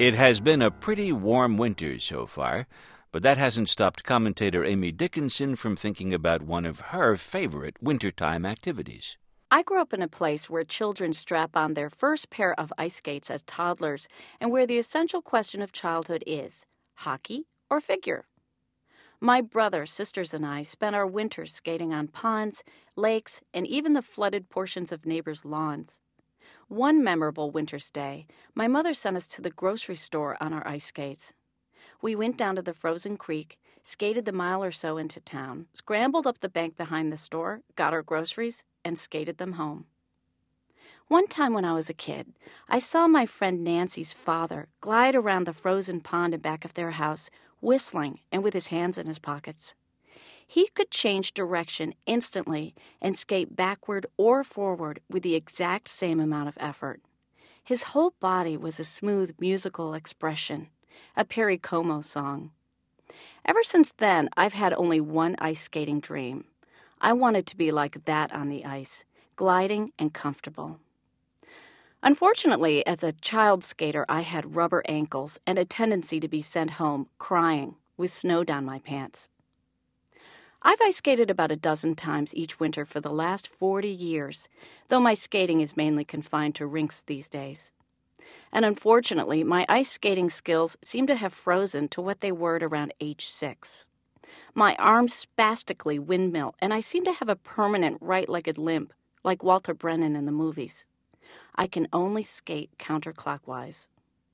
It has been a pretty warm winter so far, but that hasn't stopped commentator Amy Dickinson from thinking about one of her favorite wintertime activities. I grew up in a place where children strap on their first pair of ice skates as toddlers and where the essential question of childhood is hockey or figure. My brother, sisters, and I spent our winters skating on ponds, lakes, and even the flooded portions of neighbors' lawns. One memorable winter's day, my mother sent us to the grocery store on our ice skates. We went down to the frozen creek, skated the mile or so into town, scrambled up the bank behind the store, got our groceries, and skated them home. One time when I was a kid, I saw my friend Nancy's father glide around the frozen pond in back of their house, whistling and with his hands in his pockets. He could change direction instantly and skate backward or forward with the exact same amount of effort. His whole body was a smooth musical expression, a Perry Como song. Ever since then, I've had only one ice skating dream. I wanted to be like that on the ice, gliding and comfortable. Unfortunately, as a child skater, I had rubber ankles and a tendency to be sent home crying with snow down my pants. I've ice skated about a dozen times each winter for the last 40 years, though my skating is mainly confined to rinks these days. And unfortunately, my ice skating skills seem to have frozen to what they were at around age 6. My arms spastically windmill, and I seem to have a permanent right-legged limp, like Walter Brennan in the movies. I can only skate counterclockwise.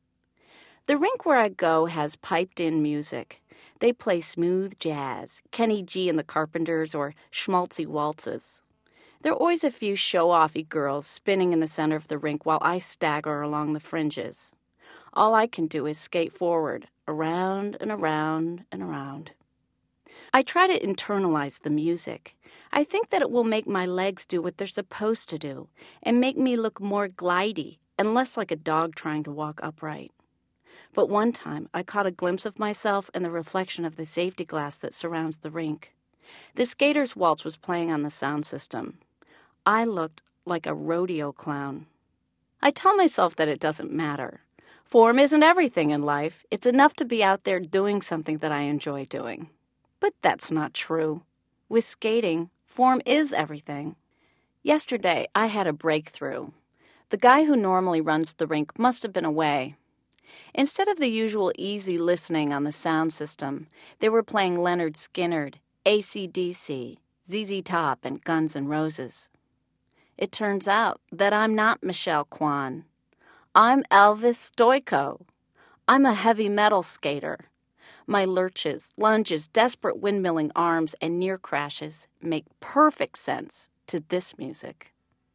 The rink where I go has piped-in music. They play smooth jazz, Kenny G and the Carpenters, or schmaltzy waltzes. There are always a few show-offy girls spinning in the center of the rink while I stagger along the fringes. All I can do is skate forward, around and around and around. I try to internalize the music. I think that it will make my legs do what they're supposed to do and make me look more glidey and less like a dog trying to walk upright. But one time, I caught a glimpse of myself in the reflection of the safety glass that surrounds the rink. The Skater's Waltz was playing on the sound system. I looked like a rodeo clown. I tell myself that it doesn't matter. Form isn't everything in life. It's enough to be out there doing something that I enjoy doing. But that's not true. With skating, form is everything. Yesterday, I had a breakthrough. The guy who normally runs the rink must have been away. Instead of the usual easy listening on the sound system, they were playing Lynyrd Skynyrd, AC/DC, ZZ Top, and Guns N' Roses. It turns out that I'm not Michelle Kwan. I'm Elvis Stojko. I'm a heavy metal skater. My lurches, lunges, desperate windmilling arms, and near crashes make perfect sense to this music.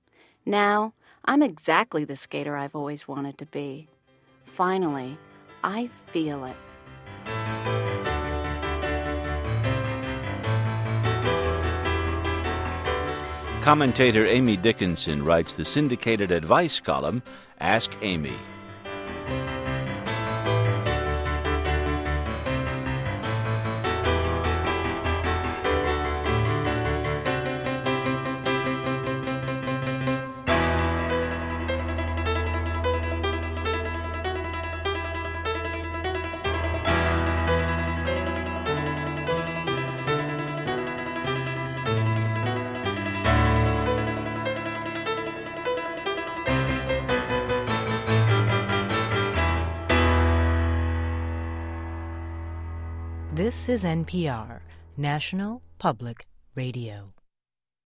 Now, I'm exactly the skater I've always wanted to be. Finally, I feel it. Commentator Amy Dickinson writes the syndicated advice column, Ask Amy. This is NPR, National Public Radio.